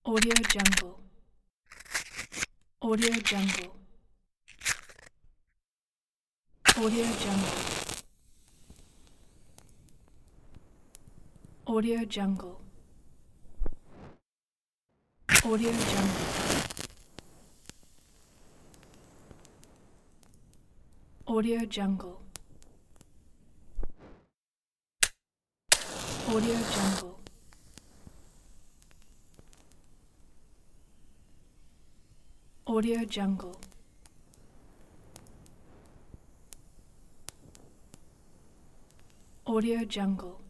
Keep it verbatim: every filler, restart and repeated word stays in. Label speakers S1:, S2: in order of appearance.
S1: Audio Jungle. Audio Jungle. Audio Jungle. Audio Jungle. Audio Jungle. Audio Jungle. Audio Jungle. Audio Jungle. Audio Jungle.